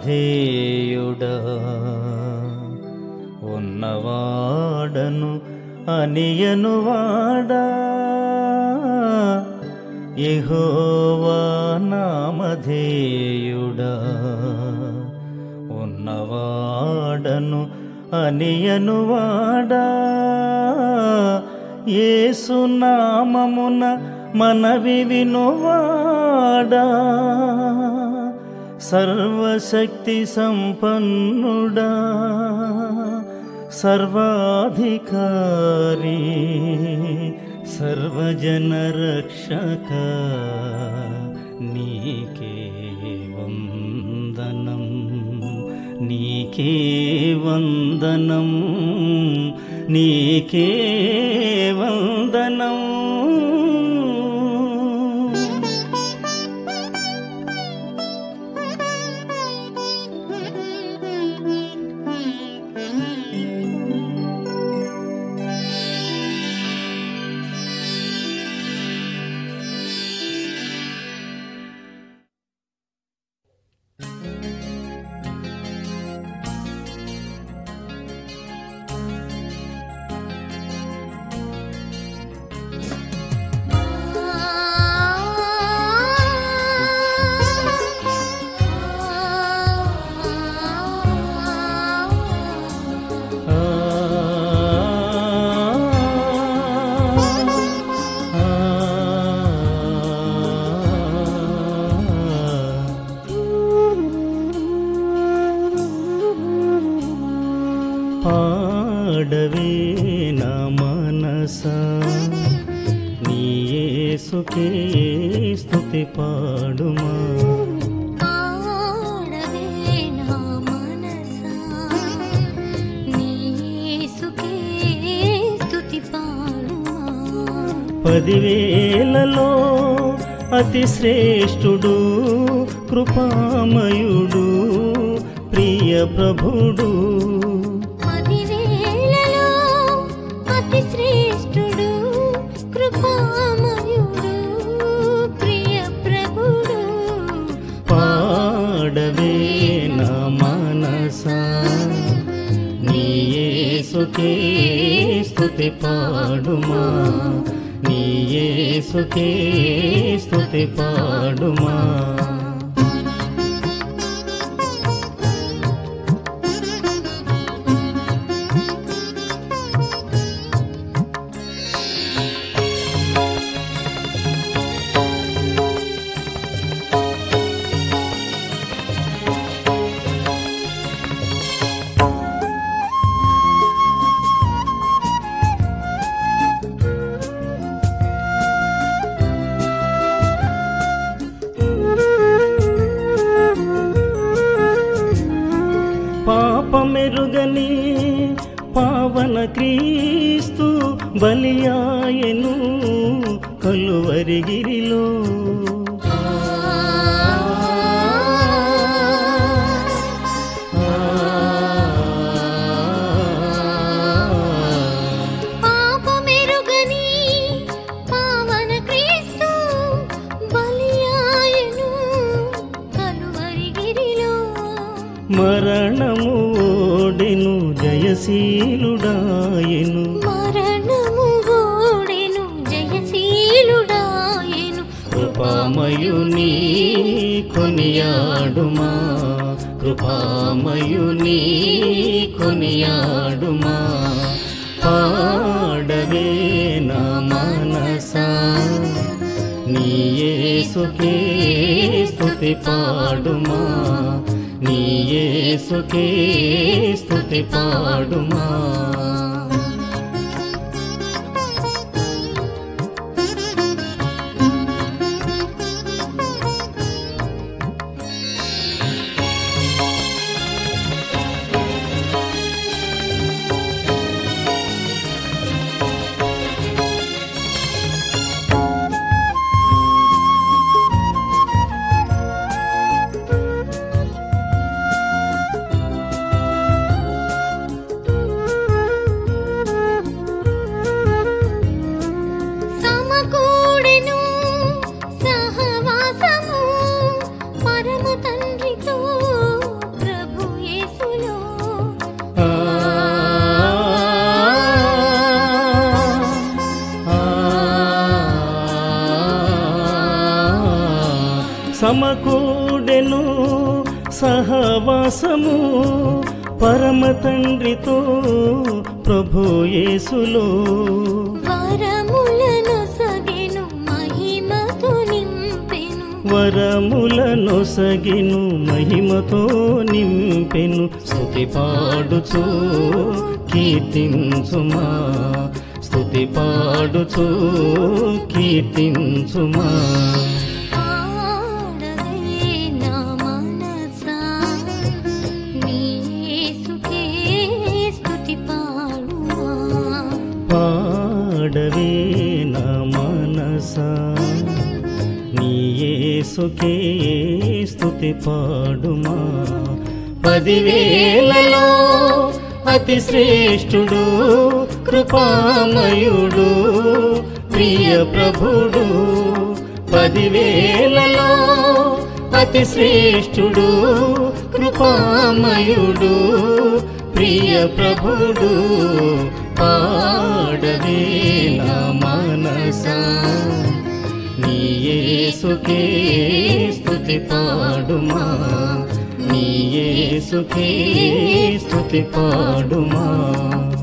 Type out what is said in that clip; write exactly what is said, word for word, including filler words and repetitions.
నామధేయుడా ఉన్నవాడను అనియనువాడా యెహోవా నామధేయుడా ఉన్నవాడను అనియనువాడా యేసు నామమున మనవి వినువాడా సర్వశక్తి సంపన్నుడా సర్వాధికారి సర్వజన రక్షక నీకే వందనం నీకే వందనం నీకే వందనం. పాడవే నా మనసా నీ యేసుకే స్తుతి పాడుమా. పాడవే నా మనసా నీ యేసుకే స్తుతి పాడుమా. పదివేలలో అతి శ్రేష్ఠుడు కృపామయుడు ప్రియ ప్రభుడు పాడవే నా మనసా నీ యేసుకే స్తుతి పాడుమా నీ యేసుకే స్తుతి పాడుమా. పాపమెరుగని పావన క్రీస్తు బలియాయెను కలువరిగిరిలో. పాపమెరుగని పావన క్రీస్తు బలియాయెను కలువరిగిరిలో. మరణము ఓడెను జయశీలుడాయెను మరణము ఓడెను జయశీలుడాయెను. కృపామయుని కొనియాడుమా కృపామయుని కొనియాడుమా. పాడవే నా మనసా నీ యేసుకే స్తుతి పాడుమా నీ యేసుకే స్తుతి పాడుమా. సమకూడెను సహవాసము పరమ తండ్రితో ప్రభు యేసులో. వరములను సగెను మహిమతో నింపెను వరములను సగిను మహిమతో నింపెను. స్తుతి పాడుచు కీర్తించుమా స్తుతి పాడుచు కీర్తించుమా. పాడవే నా మనసా నీ యేసుకే స్తుతి పాడుమా. పాడవే నా మనసా నీ యేసుకే స్తుతి పాడుమా. పదివేలలో అతి శ్రేష్ఠుడు కృపామయుడు ప్రియ ప్రభుడు. పదివేలలో అతి శ్రేష్ఠుడు కృపామయుడు ప్రియ ప్రభుడు. పాడవే నా మనసా నీ యేసుకే స్తుతి పాడుమా నీ యేసుకే స్తుతి పాడుమా.